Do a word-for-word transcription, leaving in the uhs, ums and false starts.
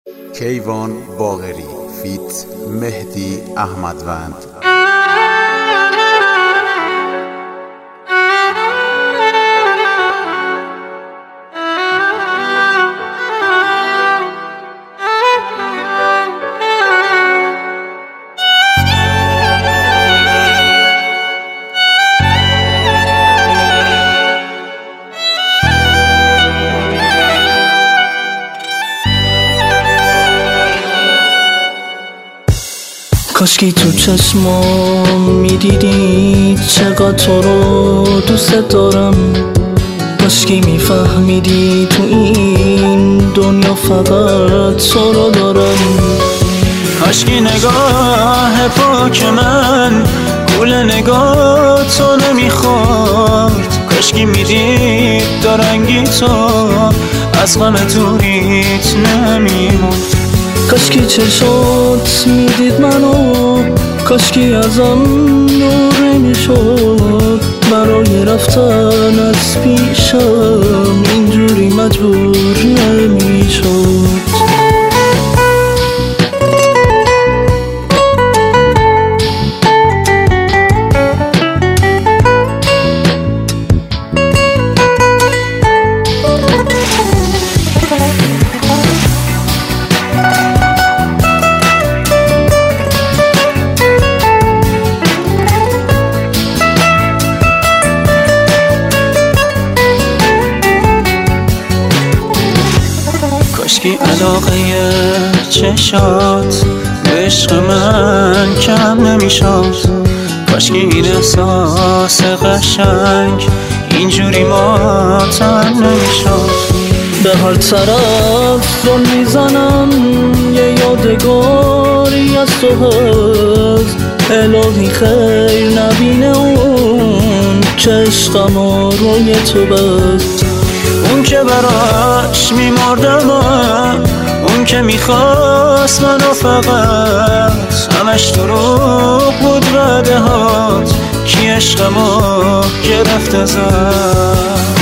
کیوان باقری فیت مهدی احمدوند. کاشکی تو چشمام میدیدی چقدر تو رو دوست دارم، کاشکی میفهمیدی تو این دنیا فقط تو رو دارم. کاشکی نگاه پاک من گول نگاه تو نمیخورد، کاشکی میدید دارنگی تو از غم دوریت نمیموند. کاشکی چشات میدید منو، کاشکی ازم دور نمیشد، برای رفتن از پیشم اینجوری مجبور نمیشد. کاشکی علاقه چشات به عشق من کم نمیشد، کاشکی این احساس قشنگ اینجوری ماتم نمیشد. به هر طرف رو میزنم یه یادگاری از تو هست، الهی خیر نبینه اون که عشقم روی تو بست. اون که براش میمردم، اون که میخواست منو فقط، همش دروغ بود وعده هات کی عشقمو گرفت ازم.